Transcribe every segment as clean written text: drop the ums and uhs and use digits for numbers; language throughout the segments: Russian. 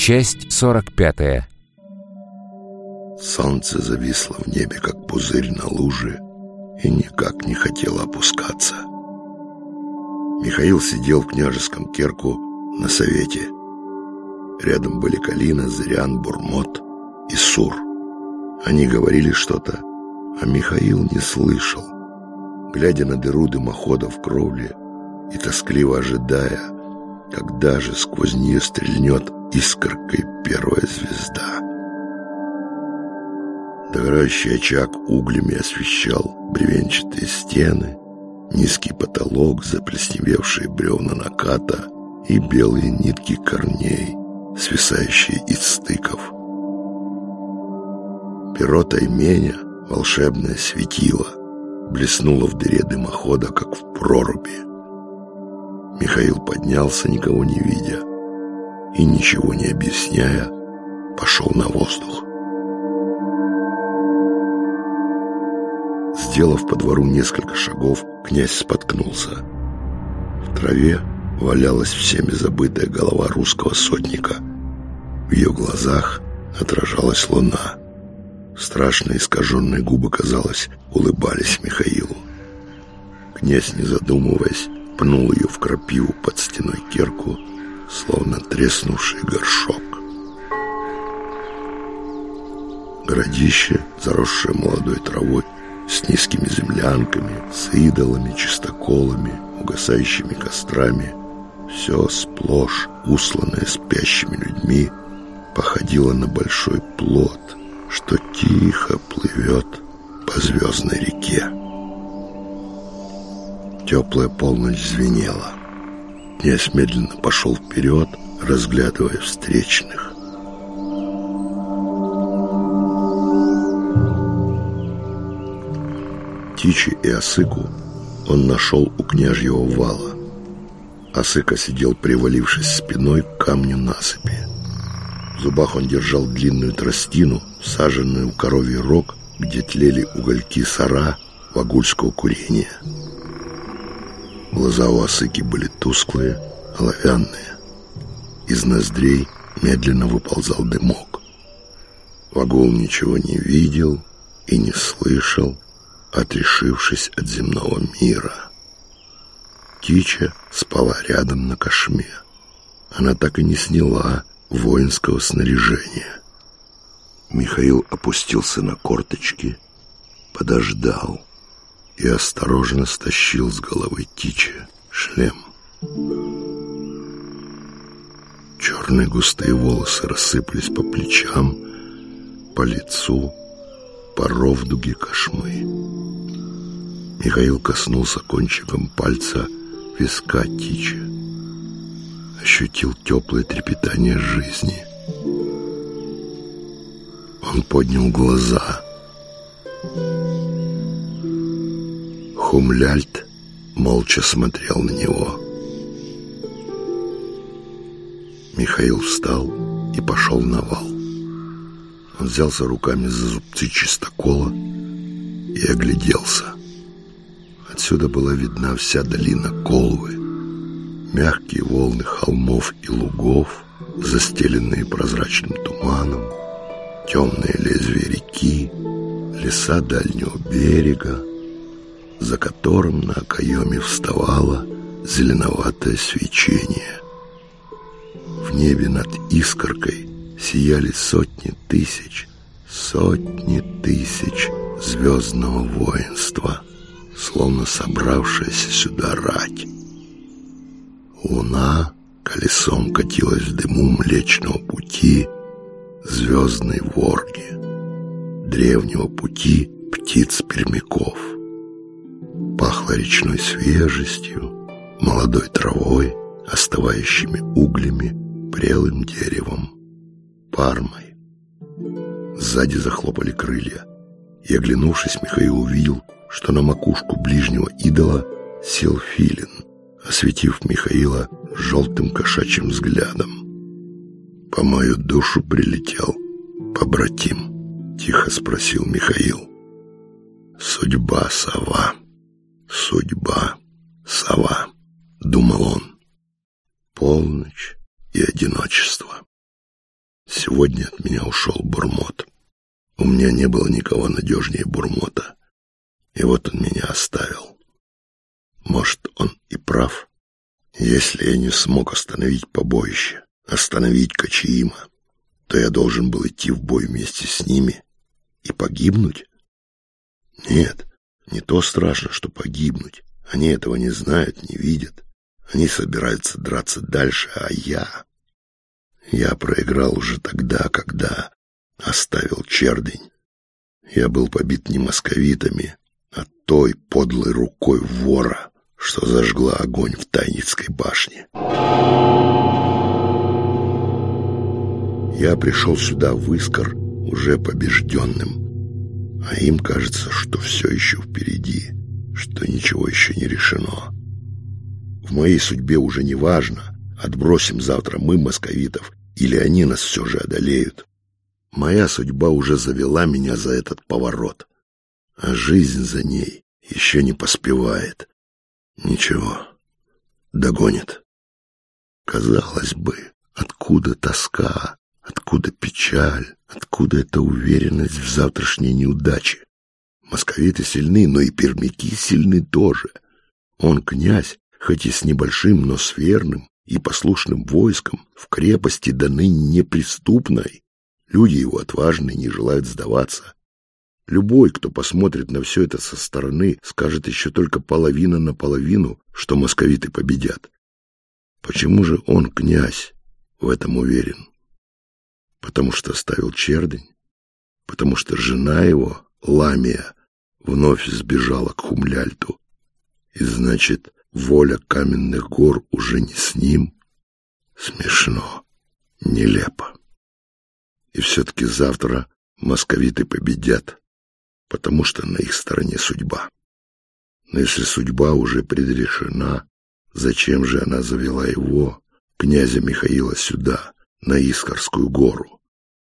Часть 45. Солнце зависло в небе, как пузырь на луже, и никак не хотело опускаться. Михаил сидел в княжеском керку на совете. Рядом были Калина, Зырян, Бурмот и Сур. Они говорили что-то, а Михаил не слышал, глядя на дыру дымохода в кровле и тоскливо ожидая, когда же сквозь нее стрельнет искоркой первая звезда. Догорающий очаг углями освещал бревенчатые стены, низкий потолок, заплесневевшие бревна наката и белые нитки корней, свисающие из стыков. Перо тайменя, волшебное светило, блеснуло в дыре дымохода, как в проруби. Михаил поднялся, никого не видя, и, ничего не объясняя, пошел на воздух. Сделав по двору несколько шагов, князь споткнулся. В траве валялась всеми забытая голова русского сотника. В ее глазах отражалась луна. Страшно искаженные губы, казалось, улыбались Михаилу. Князь, не задумываясь, пнул ее в крапиву под стеной керку, словно треснувший горшок. Городище, заросшее молодой травой, с низкими землянками, с идолами, чистоколами, угасающими кострами, все сплошь усланное спящими людьми, походило на большой плот, что тихо плывет по звездной реке. Теплая полночь звенела. Князь медленно пошел вперед, разглядывая встречных. Тичи и Осыку он нашел у княжьего вала. Осыка сидел, привалившись спиной к камню насыпи. В зубах он держал длинную тростину, всаженную в коровий рог, где тлели угольки сора вагульского курения. Глаза у Осыки были тусклые, оловянные. Из ноздрей медленно выползал дымок. Вагул ничего не видел и не слышал, отрешившись от земного мира. Тича спала рядом на кошме. Она так и не сняла воинского снаряжения. Михаил опустился на корточки, подождал и осторожно стащил с головы Тичи шлем. Черные густые волосы рассыпались по плечам, по лицу, по ровдуге кошмы. Михаил коснулся кончиком пальца виска Тичи, ощутил теплое трепетание жизни. Он поднял глаза. Хумляльт молча смотрел на него. Михаил встал и пошел на вал. Он взялся руками за зубцы чистокола и огляделся. Отсюда была видна вся долина Колвы, мягкие волны холмов и лугов, застеленные прозрачным туманом, темные лезвия реки, леса дальнего берега, за которым на окоеме вставало зеленоватое свечение. В небе над искоркой сияли сотни тысяч звездного воинства, словно собравшаяся сюда рать. Луна колесом катилась в дыму Млечного Пути звездной ворги, древнего пути птиц-пермяков. Пахло речной свежестью, молодой травой, остывающими углями, прелым деревом, пармой. Сзади захлопали крылья, и, оглянувшись, Михаил увидел, что на макушку ближнего идола сел филин, осветив Михаила желтым кошачьим взглядом. «По мою душу прилетел побратим?» — тихо спросил Михаил. «Судьба, сова, судьба, сова», — думал он. Полночь и одиночество. Сегодня от меня ушел Бурмот. У меня не было никого надежнее Бурмота. И вот он меня оставил. Может, он и прав. Если я не смог остановить побоище, остановить Кочиима, то я должен был идти в бой вместе с ними и погибнуть? Нет, не то страшно, что погибнуть. Они этого не знают, не видят. Они собираются драться дальше, а я... Я проиграл уже тогда, когда оставил Чердень. Я был побит не московитами, а той подлой рукой вора, что зажгла огонь в Тайницкой башне. Я пришел сюда в Искар уже побежденным, а им кажется, что все еще впереди, что ничего еще не решено. В моей судьбе уже не важно, отбросим завтра мы московитов, или они нас все же одолеют. Моя судьба уже завела меня за этот поворот, а жизнь за ней еще не поспевает. Ничего, догонит. Казалось бы, откуда тоска, откуда печаль, откуда эта уверенность в завтрашней неудаче? Московиты сильны, но и пермяки сильны тоже. Он князь, хоть и с небольшим, но с верным и послушным войском, в крепости до ныне неприступной. Люди его отважные, не желают сдаваться. Любой, кто посмотрит на все это со стороны, скажет еще только половина на половину, что московиты победят. Почему же он, князь, в этом уверен? Потому что оставил Чердень? Потому что жена его, Ламия, вновь сбежала к Хумляльту? И значит, воля каменных гор уже не с ним? Смешно, нелепо. И все-таки завтра московиты победят, потому что на их стороне судьба. Но если судьба уже предрешена, зачем же она завела его, князя Михаила, сюда, на Искарскую гору?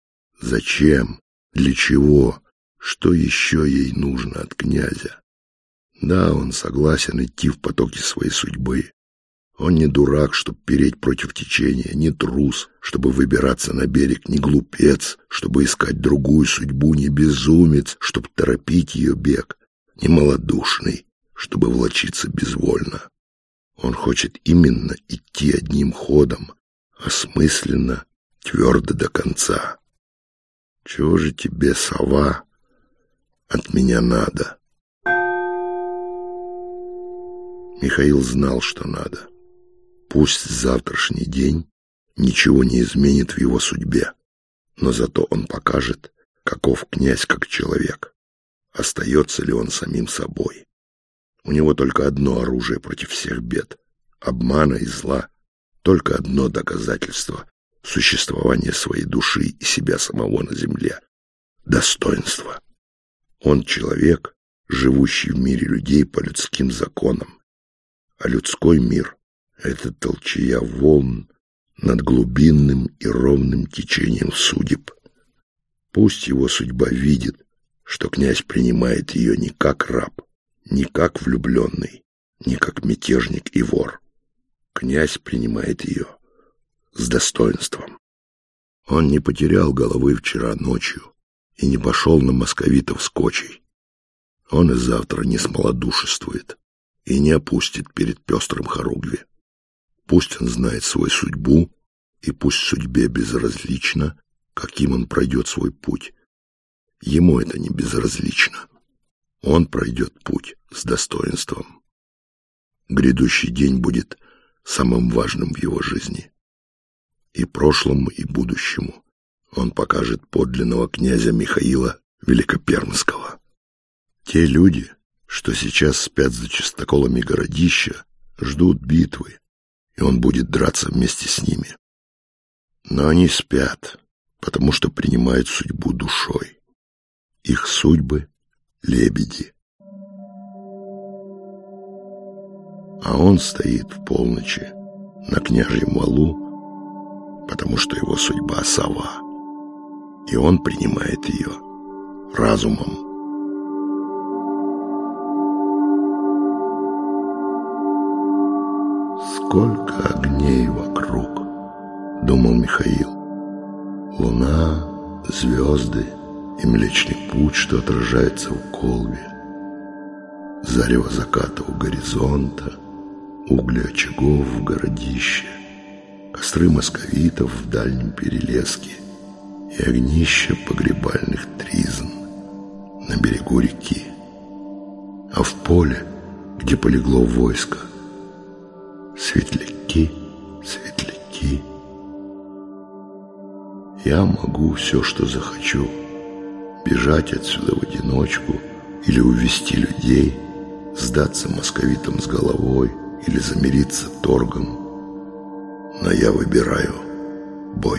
Зачем? Для чего? Что еще ей нужно от князя? Да, он согласен идти в потоке своей судьбы. Он не дурак, чтобы переть против течения, не трус, чтобы выбираться на берег, не глупец, чтобы искать другую судьбу, не безумец, чтобы торопить ее бег, не малодушный, чтобы влачиться безвольно. Он хочет именно идти одним ходом, осмысленно, твердо до конца. Чего же тебе, сова, от меня надо? Михаил знал, что надо. Пусть завтрашний день ничего не изменит в его судьбе, но зато он покажет, каков князь как человек, остается ли он самим собой. У него только одно оружие против всех бед, обмана и зла, только одно доказательство существования своей души и себя самого на земле — достоинство. Он человек, живущий в мире людей по людским законам, а людской мир — это толчая волн над глубинным и ровным течением судеб. Пусть его судьба видит, что князь принимает ее не как раб, не как влюбленный, не как мятежник и вор. Князь принимает ее с достоинством. Он не потерял головы вчера ночью и не пошел на московитов с кочей. Он и завтра не смолодушествует и не опустит перед пестрым хоругве. Пусть он знает свою судьбу, и пусть судьбе безразлично, каким он пройдет свой путь. Ему это не безразлично. Он пройдет путь с достоинством. Грядущий день будет самым важным в его жизни. И прошлому, и будущему он покажет подлинного князя Михаила Великопермского. Те люди, что сейчас спят за чистоколами городища, ждут битвы, и он будет драться вместе с ними. Но они спят, потому что принимают судьбу душой. Их судьбы — лебеди. А он стоит в полночи на княжьем валу, потому что его судьба — сова, и он принимает ее разумом. «Сколько огней вокруг!» — думал Михаил. Луна, звезды и Млечный Путь, что отражается в колбе, зарево заката у горизонта, угли очагов в городище, костры московитов в дальнем перелеске и огнище погребальных тризн на берегу реки. А в поле, где полегло войско, светляки, светляки. Я могу все, что захочу, бежать отсюда в одиночку или увести людей, сдаться московитам с головой или замириться торгом. Но я выбираю бой.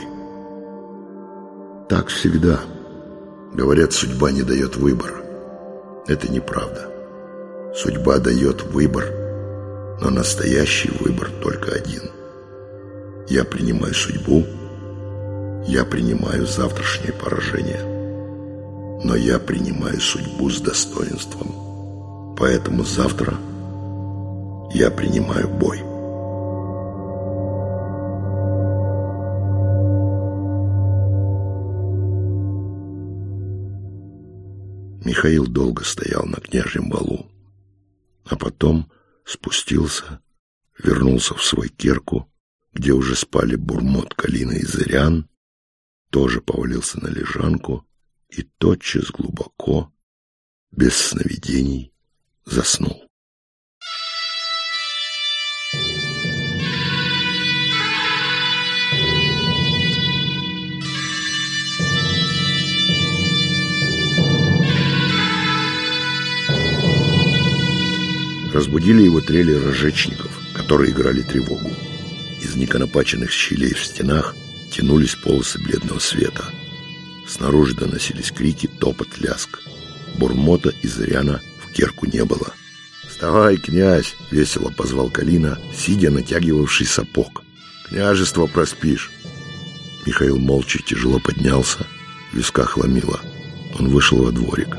Так всегда. Говорят, судьба не дает выбора. Это неправда. Судьба дает выбор, но настоящий выбор только один. Я принимаю судьбу, я принимаю завтрашнее поражение, но я принимаю судьбу с достоинством. Поэтому завтра я принимаю бой. Михаил долго стоял на княжьем балу, а потом спустился, вернулся в свой керку, где уже спали Бурмот, Калина и Зырян, тоже повалился на лежанку и тотчас глубоко, без сновидений, заснул. Разбудили его трели рожечников, которые играли тревогу. Из неконопаченных щелей в стенах тянулись полосы бледного света. Снаружи доносились крики, топот, ляск. Бурмота и Зыряна в керку не было. «Вставай, князь!» — весело позвал Калина, сидя натягивавший сапог. «Княжество проспишь!» Михаил молча тяжело поднялся, в висках ломило. Он вышел во дворик.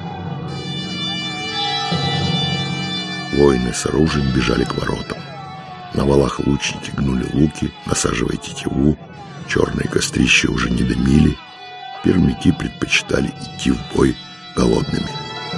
Воины с оружием бежали к воротам. На валах лучники гнули луки, насаживая тетиву. Черные кострища уже не дымили. Пермяки предпочитали идти в бой голодными.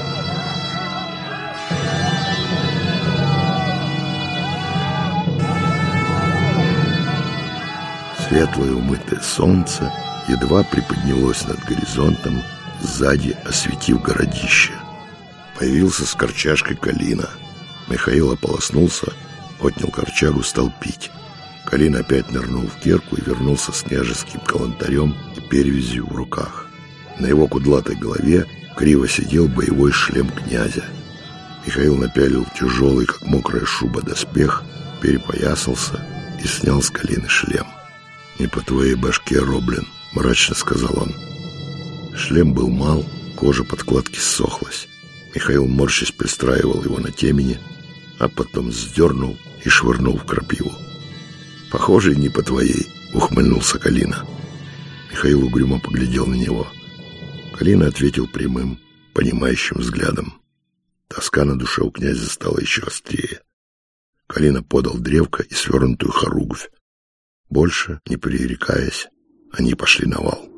Светлое умытое солнце едва приподнялось над горизонтом, сзади осветив городище. Появился с корчажкой Калина. Михаил ополоснулся, отнял корчагу, стал пить. Калин опять нырнул в керку и вернулся с княжеским калантарем и перевязью в руках. На его кудлатой голове криво сидел боевой шлем князя. Михаил напялил тяжелый, как мокрая шуба, доспех, перепоясался и снял с Калины шлем. «Не по твоей башке, Роблин», — мрачно сказал он. Шлем был мал, кожа подкладки ссохлась. Михаил, морщась, пристраивал его на темени, а потом сдернул и швырнул в крапиву. «Похоже, не по твоей», — ухмыльнулся Калина. Михаил угрюмо поглядел на него. Калина ответил прямым, понимающим взглядом. Тоска на душе у князя стала еще острее. Калина подал древко и свернутую хоругвь. Больше, не пререкаясь, они пошли на вал.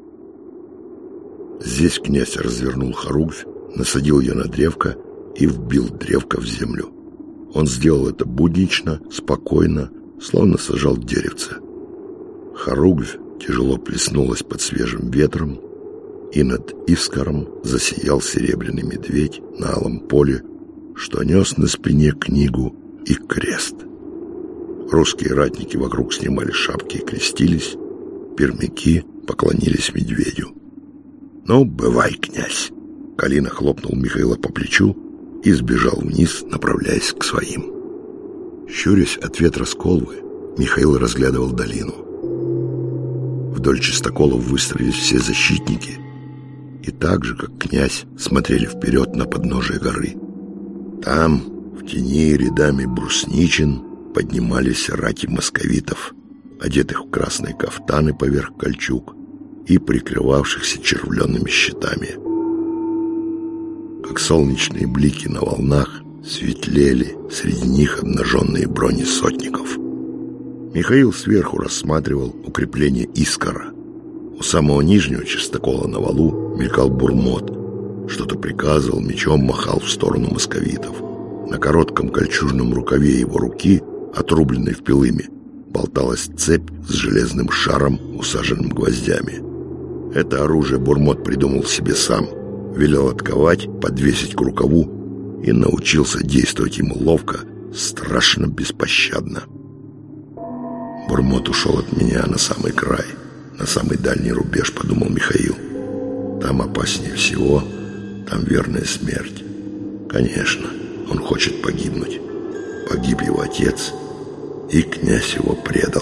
Здесь князь развернул хоругвь, насадил ее на древко и вбил древко в землю. Он сделал это буднично, спокойно, словно сажал деревце. Хоругвь тяжело плеснулась под свежим ветром, и над Искором засиял серебряный медведь на алом поле, что нес на спине книгу и крест. Русские ратники вокруг снимали шапки и крестились, пермяки поклонились медведю. «Ну, бывай, князь!» Калина хлопнул Михаила по плечу и сбежал вниз, направляясь к своим. Щурясь от ветра с колвы, Михаил разглядывал долину. Вдоль чистоколов выстроились все защитники и так же, как князь, смотрели вперед на подножие горы. Там, в тени рядами брусничин, поднимались рати московитов, одетых в красные кафтаны поверх кольчуг и прикрывавшихся червленными щитами. Как солнечные блики на волнах, светлели среди них обнаженные брони сотников. Михаил сверху рассматривал укрепление Искора. У самого нижнего частокола на валу мелькал Бурмот. Что-то приказывал, мечом махал в сторону московитов. На коротком кольчужном рукаве его руки, отрубленной в пилыми, болталась цепь с железным шаром, усаженным гвоздями. Это оружие Бурмот придумал себе сам. Велел отковать, подвесить к рукаву и научился действовать ему ловко, страшно беспощадно. Бурмот ушел от меня на самый край, на самый дальний рубеж, подумал Михаил. Там опаснее всего, там верная смерть. Конечно, он хочет погибнуть. Погиб его отец, и князь его предал.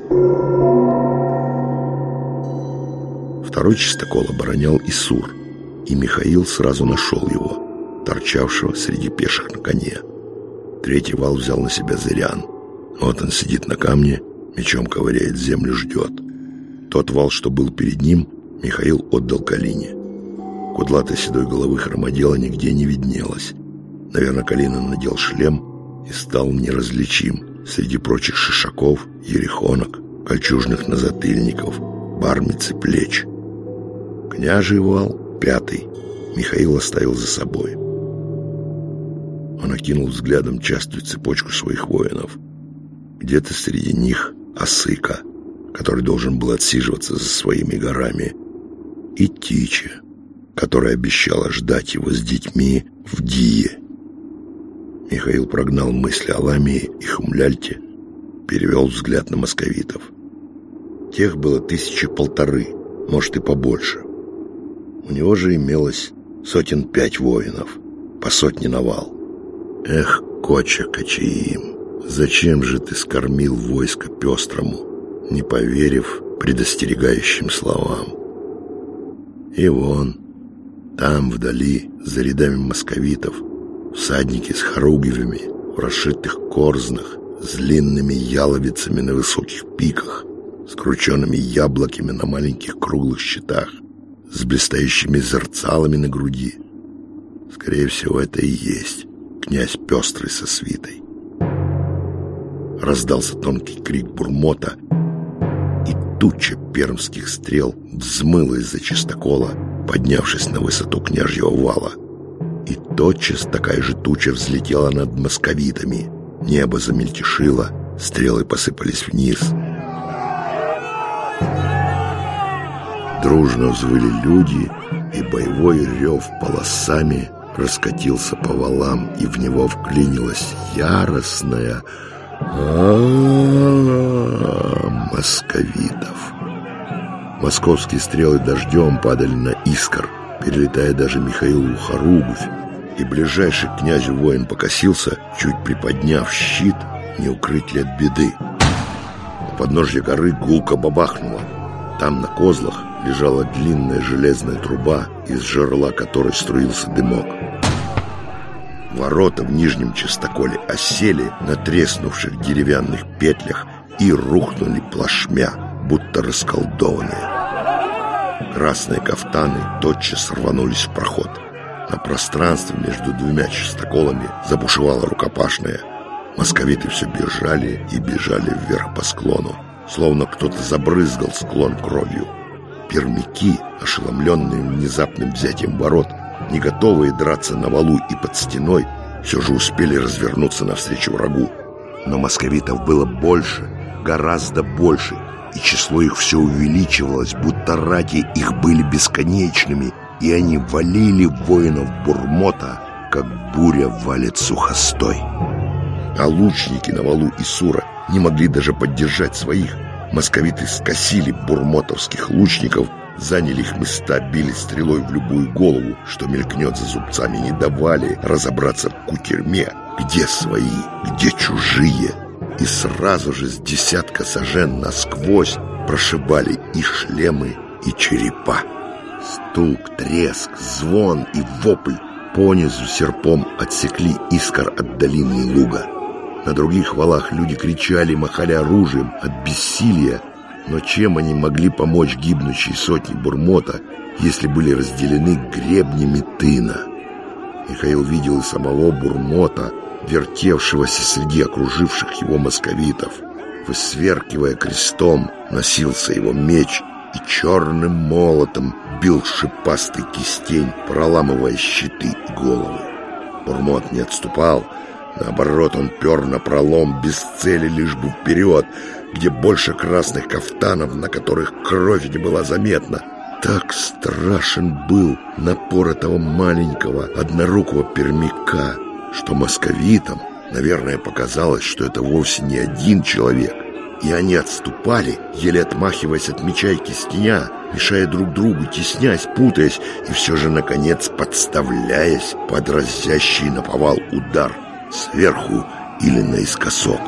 Второй частокол оборонял Исур, и Михаил сразу нашел его, торчавшего среди пеших на коне. Третий вал взял на себя Зырян. Вот он сидит на камне, мечом ковыряет землю, ждет. Тот вал, что был перед ним, Михаил отдал Калине. Кудлатой седой головы хромодела нигде не виднелось. Наверное, Калина надел шлем и стал неразличим среди прочих шишаков, ерехонок, кольчужных назатыльников, бармиц и плеч. Княжий вал, пятый, Михаил оставил за собой. Он окинул взглядом частую цепочку своих воинов. Где-то среди них Осыка, который должен был отсиживаться за своими горами, и Тича, которая обещала ждать его с детьми в Дие. Михаил прогнал мысли о Ламии и Хумляльте, перевел взгляд на московитов. Тех было 1500, может и побольше. У него же имелось 5 воинов, по 100 на вал. Эх, Коча Кочеим, зачем же ты скормил войско пестрому, не поверив предостерегающим словам? И вон, там вдали, за рядами московитов, всадники с хоругвями, в расшитых корзнах, с длинными яловицами на высоких пиках, с крученными яблоками на маленьких круглых щитах, с блистающими зерцалами на груди. Скорее всего, это и есть князь Пестрый со свитой. Раздался тонкий крик Бурмота, и туча пермских стрел взмыла из-за частокола, поднявшись на высоту княжьего вала. И тотчас такая же туча взлетела над московитами. Небо замельтешило, стрелы посыпались вниз. Дружно взвыли люди, и боевой рев полосами раскатился по валам, и в него вклинилась яростная московитов. Московские стрелы дождем падали на Искор, перелетая даже Михаилу Хоругвь, и ближайший к князю воин покосился, чуть приподняв щит, не укрыть ли от беды. У подножья горы гулко бабахнуло. Там на козлах лежала длинная железная труба, из жерла которой струился дымок. Ворота в нижнем частоколе осели на треснувших деревянных петлях и рухнули плашмя, будто расколдованные. Красные кафтаны тотчас рванулись в проход. На пространстве между двумя частоколами забушевала рукопашная. Московиты все бежали и бежали вверх по склону, словно кто-то забрызгал склон кровью. Пермяки, ошеломленные внезапным взятием ворот, не готовые драться на валу и под стеной, все же успели развернуться навстречу врагу. Но московитов было больше, гораздо больше, и число их все увеличивалось, будто рати их были бесконечными, и они валили воинов Бурмота, как буря валит сухостой. А лучники на валу Исура не могли даже поддержать своих. Московиты скосили бурмотовских лучников, заняли их места, били стрелой в любую голову, что мелькнет за зубцами, не давали разобраться в кутерьме, где свои, где чужие. И сразу же с десятка сажен насквозь прошибали и шлемы, и черепа. Стук, треск, звон и вопль понизу серпом отсекли Искор от долины и луга. На других валах люди кричали, махали оружием от бессилия, но чем они могли помочь гибнущей сотне Бурмота, если были разделены гребнями тына? Михаил видел и самого Бурмота, вертевшегося среди окруживших его московитов. Высверкивая крестом, носился его меч, и черным молотом бил шипастый кистень, проламывая щиты и головы. Бурмот не отступал. Наоборот, он пер напролом, без цели, лишь бы вперед, где больше красных кафтанов, на которых кровь не была заметна. Так страшен был напор этого маленького однорукого пермяка, что московитам, наверное, показалось, что это вовсе не один человек. И они отступали, еле отмахиваясь от меча и кистеня, мешая друг другу, теснясь, путаясь и все же, наконец, подставляясь под разящий наповал удар сверху или наискосок.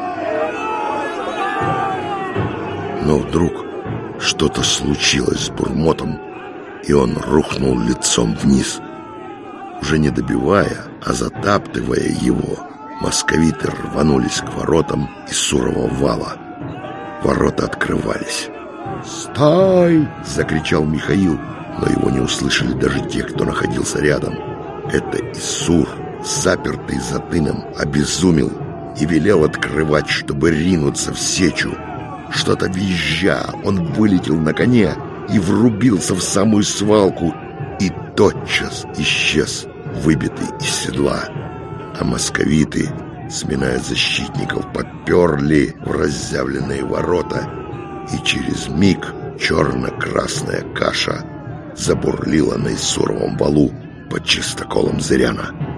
Но вдруг что-то случилось с Бурмотом, и он рухнул лицом вниз. Уже не добивая, а затаптывая его, московиты рванулись к воротам из Сурового вала. Ворота открывались. «Стой!» — закричал Михаил, но его не услышали даже те, кто находился рядом. Это Иссур, запертый за тыном, обезумел и велел открывать, чтобы ринуться в сечу. Что-то визжа, он вылетел на коне и врубился в самую свалку, и тотчас исчез, выбитый из седла. А московиты, сминая защитников, подперли в разъявленные ворота, и через миг черно-красная каша забурлила на Иссуровом валу под чистоколом зыряна.